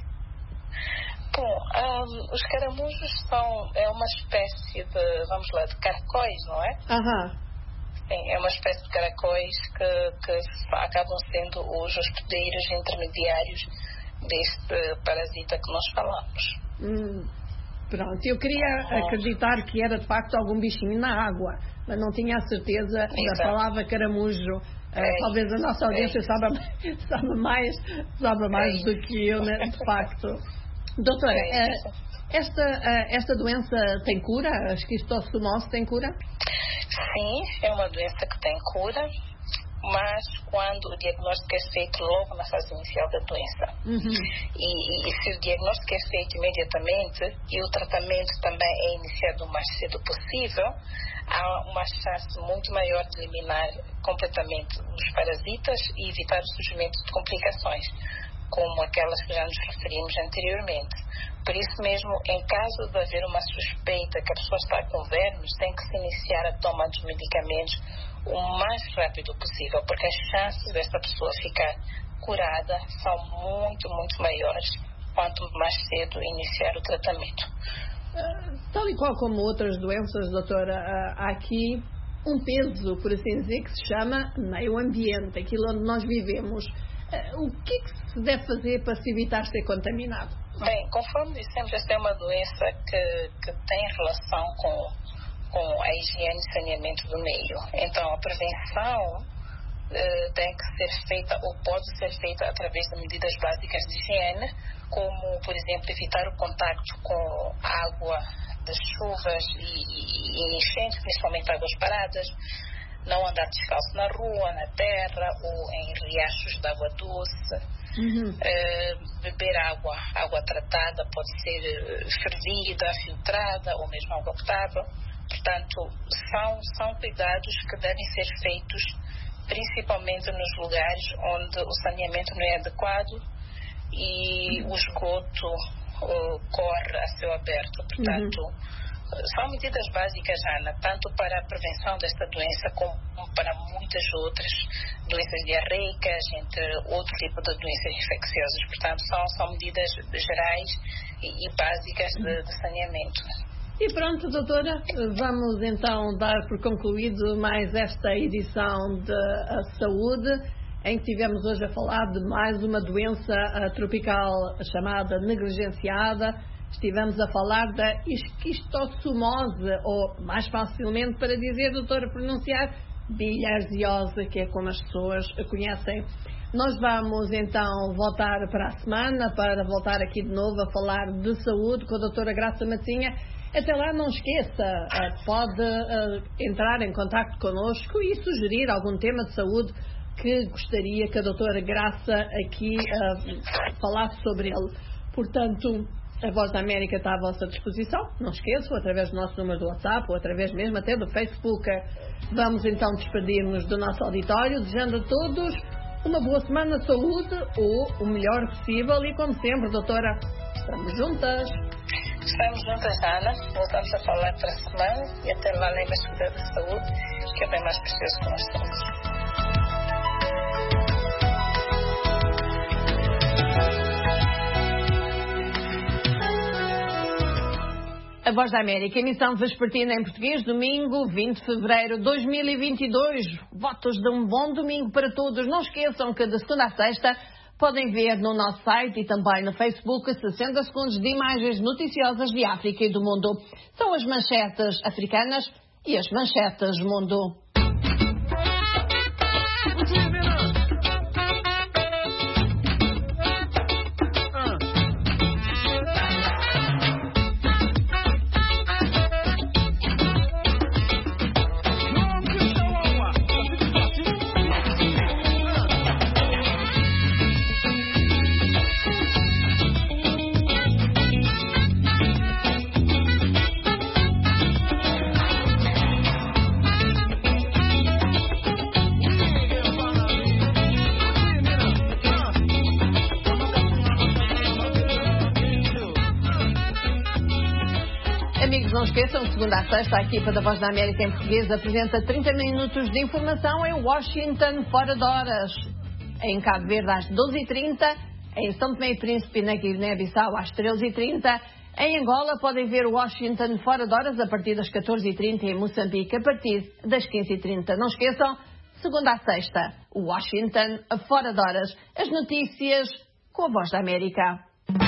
Speaker 8: Bom, os caramujos é uma espécie de caracóis, não é? Sim, é uma espécie de caracóis que acabam sendo os hospedeiros intermediários deste parasita que nós falamos.
Speaker 2: Pronto, eu queria acreditar que era de facto algum bichinho na água, mas não tinha a certeza da palavra caramujo. Talvez a nossa audiência saiba mais do que eu, né, de facto. Doutora, esta doença tem cura? A esquistossomose tem cura?
Speaker 8: Sim, é uma doença que tem cura, mas quando o diagnóstico é feito logo na fase inicial da doença. E se o diagnóstico é feito imediatamente e o tratamento também é iniciado o mais cedo possível, há uma chance muito maior de eliminar completamente os parasitas e evitar o surgimento de complicações, como aquelas que já nos referimos anteriormente. Por isso mesmo, em caso de haver uma suspeita que a pessoa está com vermes, tem que se iniciar a toma dos medicamentos o mais rápido possível, porque as chances desta pessoa ficar curada são muito, muito maiores quanto mais cedo iniciar o tratamento.
Speaker 2: Tal e qual como outras doenças, doutora, há aqui um peso, por assim dizer, que se chama meio ambiente, aquilo onde nós vivemos. O que é que se deve fazer para se evitar ser contaminado?
Speaker 8: Bem, conforme dissemos, esta é uma doença que tem relação com a higiene e saneamento do meio. Então, a prevenção tem que ser feita ou pode ser feita através de medidas básicas de higiene, como, por exemplo, evitar o contacto com água das chuvas e enchentes, principalmente águas paradas, não andar descalço na rua, na terra ou em riachos de água doce, beber água tratada, pode ser fervida, filtrada ou mesmo água potável. Portanto, são cuidados que devem ser feitos principalmente nos lugares onde o saneamento não é adequado e o esgoto corre a céu aberto. Portanto, são medidas básicas, Ana, tanto para a prevenção desta doença como para muitas outras doenças diarreicas, entre outro tipo de doenças infecciosas. Portanto, são medidas gerais e básicas de saneamento.
Speaker 2: E pronto, doutora, vamos então dar por concluído mais esta edição de saúde, em que tivemos hoje a falar de mais uma doença tropical chamada negligenciada. Estivemos a falar da esquistossomose, ou mais facilmente para dizer, doutora, pronunciar, bilharziose, que é como as pessoas a conhecem. Nós vamos então voltar para a semana, para voltar aqui de novo a falar de saúde com a doutora Graça Matinha. Até lá, não esqueça, pode entrar em contacto connosco e sugerir algum tema de saúde que gostaria que a doutora Graça aqui falasse sobre ele. Portanto, a Voz da América está à vossa disposição, não esqueçam, através do nosso número do WhatsApp ou através mesmo até do Facebook. Vamos então despedir-nos do nosso auditório, desejando a todos uma boa semana de saúde ou o melhor possível e, como sempre, doutora, estamos juntas.
Speaker 8: Estamos juntas, Ana. Voltamos a falar para a semana e até lá lembre-se de cuidar da saúde, que é bem mais precioso que nós temos.
Speaker 2: A Voz da América, emissão vespertina em português, domingo 20 de fevereiro de 2022. Votos de um bom domingo para todos. Não esqueçam que de segunda a sexta podem ver no nosso site e também no Facebook 60 segundos de imagens noticiosas de África e do mundo. São as manchetes africanas e as manchetes mundo. Não esqueçam que segunda a sexta a equipa da Voz da América em português apresenta 30 minutos de informação em Washington, fora de horas. Em Cabo Verde às 12h30, em São Tomé e Príncipe na Guiné-Bissau às 13h30. Em Angola podem ver Washington fora de horas a partir das 14h30 e em Moçambique a partir das 15h30. Não esqueçam, segunda a sexta, Washington fora de horas. As notícias com a Voz da América.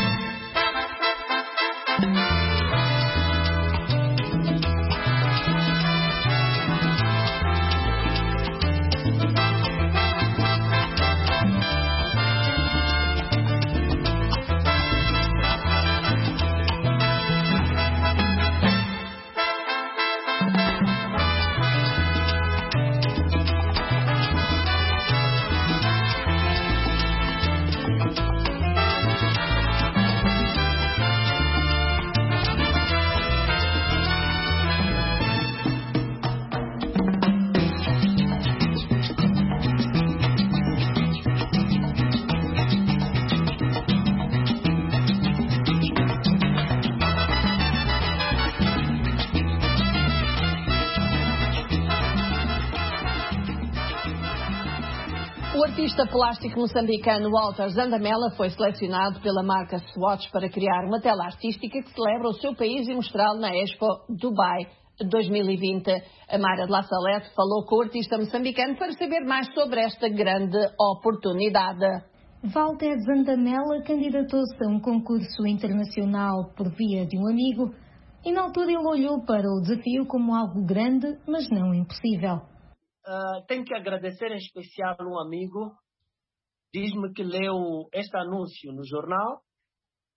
Speaker 2: O artista plástico moçambicano Walter Zandamela foi selecionado pela marca Swatch para criar uma tela artística que celebra o seu país e mostrá-lo na Expo Dubai 2020. A Mara de La Salete falou com o artista moçambicano para saber mais sobre esta grande oportunidade.
Speaker 9: Walter Zandamela candidatou-se a um concurso internacional por via de um amigo e na altura ele olhou para o desafio como algo grande, mas não impossível.
Speaker 10: Tenho que agradecer em especial um amigo, diz-me que leu este anúncio no jornal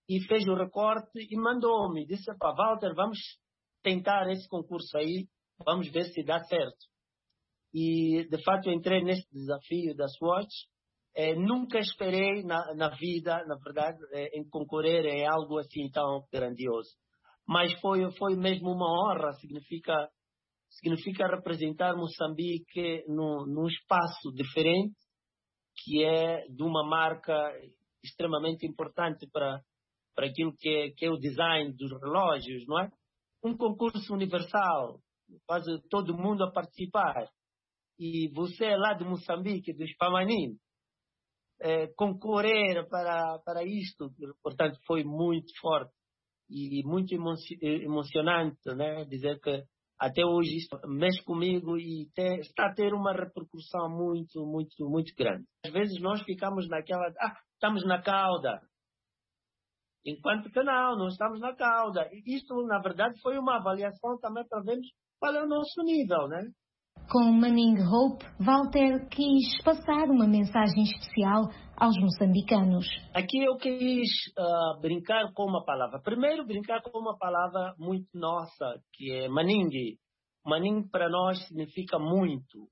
Speaker 10: e fez o recorte e mandou-me. Disse, Walter, vamos tentar esse concurso aí, vamos ver se dá certo. E, de fato, eu entrei nesse desafio da Swatch. Nunca esperei na vida, na verdade, em concorrer em algo assim tão grandioso. Mas foi mesmo uma honra, significa representar Moçambique num espaço diferente, que é de uma marca extremamente importante para aquilo que é o design dos relógios, não é? Um concurso universal, quase todo mundo a participar. E você lá de Moçambique, do Spamanim, concorrer para isto, portanto, foi muito forte e muito emocionante, né? Dizer que até hoje isto mexe comigo e está a ter uma repercussão muito, muito, muito grande. Às vezes nós ficamos naquela, estamos na cauda, enquanto que não estamos na cauda. E isto, na verdade, foi uma avaliação também para vermos qual é o nosso nível, né?
Speaker 9: Com Manning Hope, Walter quis passar uma mensagem especial aos moçambicanos.
Speaker 10: Aqui eu quis brincar com uma palavra. Primeiro, brincar com uma palavra muito nossa, que é Manning. Manning para nós significa muito.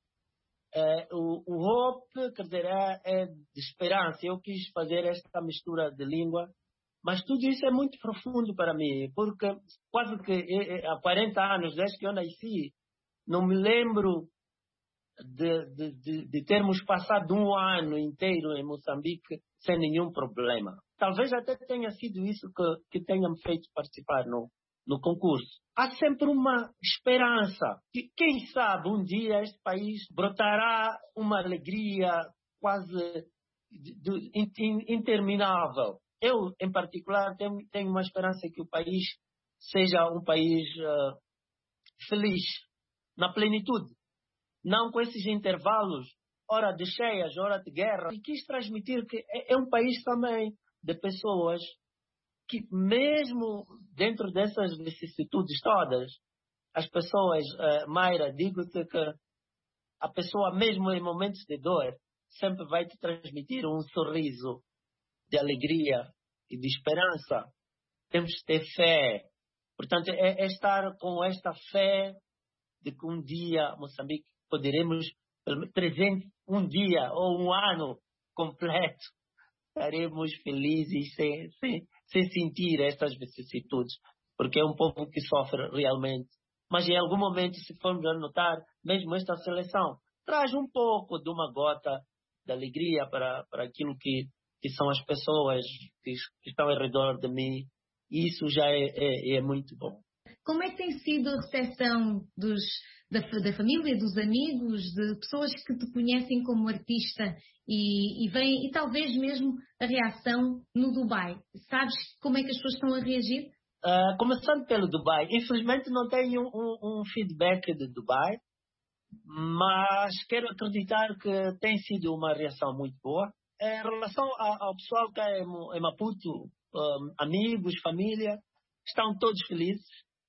Speaker 10: O Hope, quer dizer, é de esperança. Eu quis fazer esta mistura de língua, mas tudo isso é muito profundo para mim, porque quase que há 40 anos, desde que eu nasci, não me lembro de termos passado um ano inteiro em Moçambique sem nenhum problema. Talvez até tenha sido isso que tenha me feito participar no concurso. Há sempre uma esperança que, quem sabe, um dia este país brotará uma alegria quase interminável. Eu, em particular, tenho uma esperança que o país seja um país feliz, na plenitude, não com esses intervalos, hora de cheias, hora de guerra. E quis transmitir que é um país também de pessoas que, mesmo dentro dessas vicissitudes todas, as pessoas, Mayra, digo-te que a pessoa, mesmo em momentos de dor, sempre vai te transmitir um sorriso de alegria e de esperança. Temos que ter fé. Portanto, é estar com esta fé de que um dia Moçambique poderemos, presente um dia ou um ano completo, estaremos felizes sem sentir estas vicissitudes, porque é um povo que sofre realmente. Mas em algum momento, se formos a notar, mesmo esta seleção traz um pouco de uma gota de alegria para aquilo que são as pessoas que estão ao redor de mim, e isso já é muito bom.
Speaker 9: Como é que tem sido a recepção da família, dos amigos, de pessoas que te conhecem como artista e talvez mesmo a reação no Dubai? Sabes como é que as pessoas estão a reagir?
Speaker 10: Começando pelo Dubai, infelizmente não tenho um feedback de Dubai, mas quero acreditar que tem sido uma reação muito boa. Em relação ao pessoal que é em Maputo, amigos, família, estão todos felizes.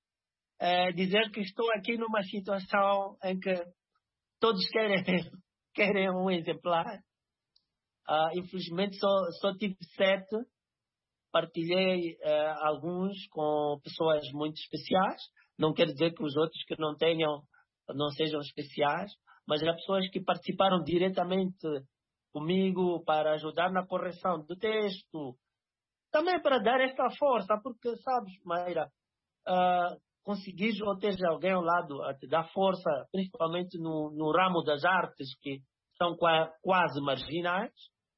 Speaker 10: Dizer que estou aqui numa situação em que todos querem um exemplar. Infelizmente só tive 7. Partilhei alguns com pessoas muito especiais. Não quer dizer que os outros que não sejam especiais, mas há pessoas que participaram diretamente comigo para ajudar na correção do texto. Também para dar esta força, porque, sabes, Mayra, conseguir ou ter alguém ao lado a te dar força, principalmente no ramo das artes, que são quase marginais,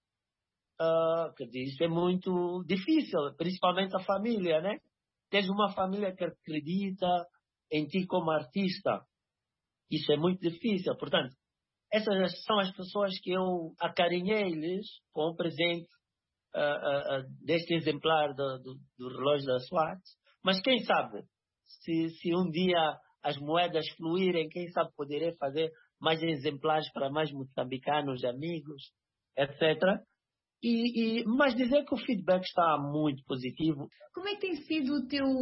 Speaker 10: que isso é muito difícil, principalmente a família, né? Tens uma família que acredita em ti como artista. Isso é muito difícil. Portanto, essas são as pessoas que eu acarinhei-lhes com o presente deste exemplar do relógio da Swatch. Mas quem sabe, se um dia as moedas fluírem, quem sabe poderei fazer mais exemplares para mais moçambicanos, amigos, etc. Mas dizer que o feedback está muito positivo.
Speaker 9: Como é que tem sido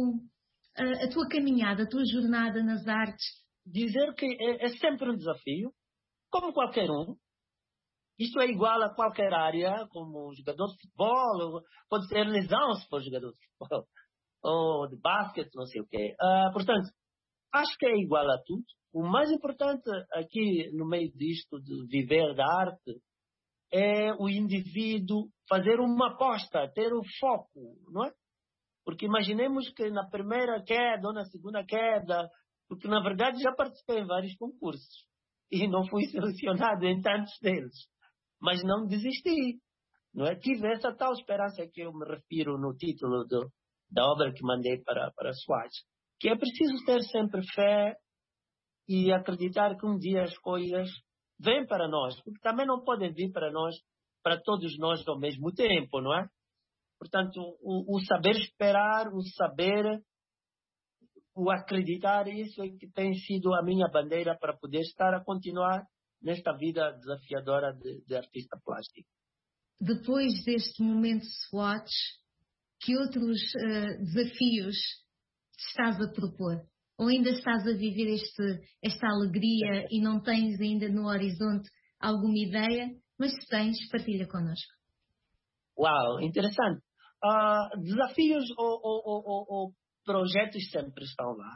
Speaker 9: a tua caminhada, a tua jornada nas artes?
Speaker 10: Dizer que é sempre um desafio, como qualquer um. Isto é igual a qualquer área, como jogador de futebol, pode ser lesão se for jogador de futebol, ou de basquete, não sei o quê. Portanto, acho que é igual a tudo. O mais importante aqui no meio disto de viver da arte é o indivíduo fazer uma aposta, ter o foco, não é? Porque imaginemos que na primeira queda ou na segunda queda, porque na verdade já participei em vários concursos e não fui selecionado em tantos deles, mas não desisti, não é? Tive essa tal esperança que eu me refiro no título da obra que mandei para Swatch, que é preciso ter sempre fé e acreditar que um dia as coisas vêm para nós, porque também não podem vir para nós, para todos nós ao mesmo tempo, não é? Portanto, o saber esperar, o saber, o acreditar, isso é que tem sido a minha bandeira para poder estar a continuar nesta vida desafiadora de artista plástico.
Speaker 9: Depois deste momento Swatch, que outros desafios estás a propor? Ou ainda estás a viver esta alegria e não tens ainda no horizonte alguma ideia, mas se tens, partilha connosco.
Speaker 10: Uau, interessante. Desafios ou projetos sempre estão lá.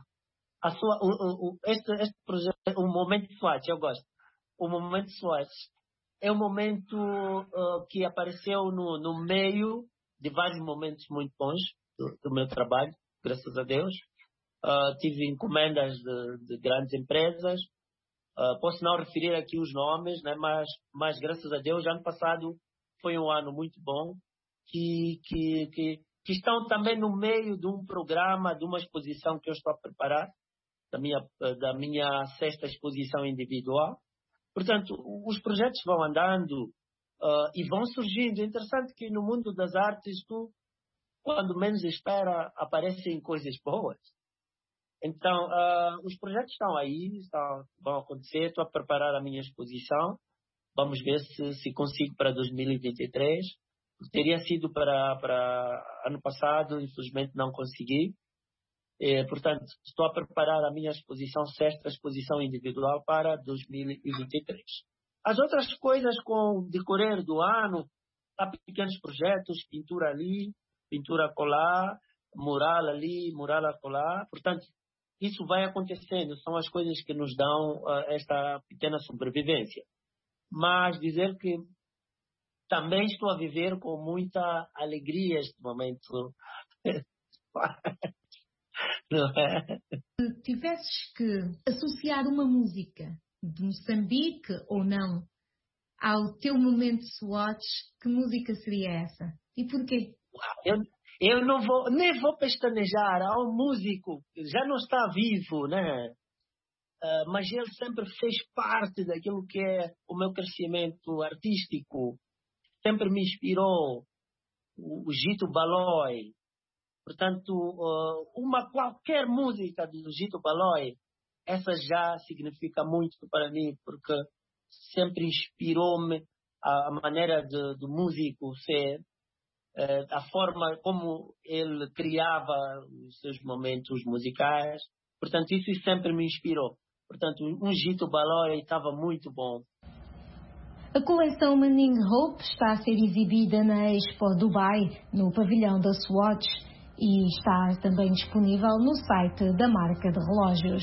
Speaker 10: Este projeto, o Momento Swatch, eu gosto. O Momento Swatch é um momento que apareceu no meio de vários momentos muito bons do meu trabalho, graças a Deus. Tive encomendas de grandes empresas. Posso não referir aqui os nomes, né, mas graças a Deus, ano passado foi um ano muito bom, que estão também no meio de um programa, de uma exposição que eu estou a preparar, da minha 6ª exposição individual. Portanto, os projetos vão andando e vão surgindo. É interessante que no mundo das artes, quando menos espera, aparecem coisas boas. Então, os projetos estão aí, vão acontecer. Estou a preparar a minha exposição. Vamos ver se consigo para 2023. Teria sido para ano passado, infelizmente não consegui. Portanto, estou a preparar a minha exposição, 6ª exposição individual para 2023. As outras coisas com o decorrer do ano, há pequenos projetos, pintura ali, pintura acolá, mural ali, mural acolá. Portanto, isso vai acontecendo, são as coisas que nos dão esta pequena sobrevivência. Mas dizer que também estou a viver com muita alegria este momento. Não é?
Speaker 9: Se tivesses que associar uma música de Moçambique ou não ao teu momento Swatch, que música seria essa? E porquê?
Speaker 10: Eu nem vou pestanejar. Há um músico que já não está vivo, né? Mas ele sempre fez parte daquilo que é o meu crescimento artístico. Sempre me inspirou, o Gito Balói. Portanto, qualquer música do Gito Balói, essa já significa muito para mim, porque sempre inspirou-me a maneira do músico ser, a forma como ele criava os seus momentos musicais. Portanto, isso sempre me inspirou. Portanto, um Gito Balói estava muito bom.
Speaker 9: A coleção Manning Hope está a ser exibida na Expo Dubai, no pavilhão da Swatch, e está também disponível no site da marca de relógios.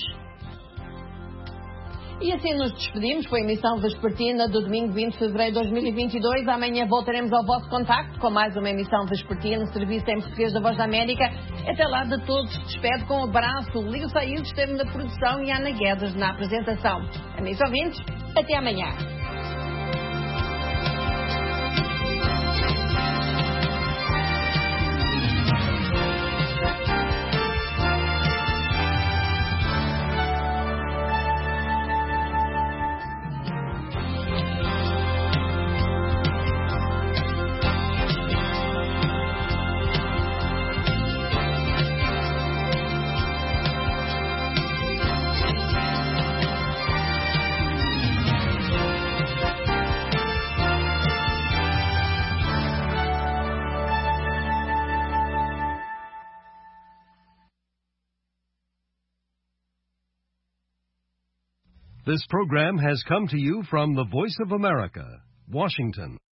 Speaker 2: E assim nos despedimos com a emissão vespertina do domingo 20 de fevereiro de 2022. Amanhã voltaremos ao vosso contacto com mais uma emissão vespertina, serviço em português da Voz da América. Até lá, de todos, despedo com um abraço. Lírio Saído esteve na produção e Ana Guedes na apresentação. Amigos ouvintes, até amanhã.
Speaker 11: This program has come to you from the Voice of America, Washington.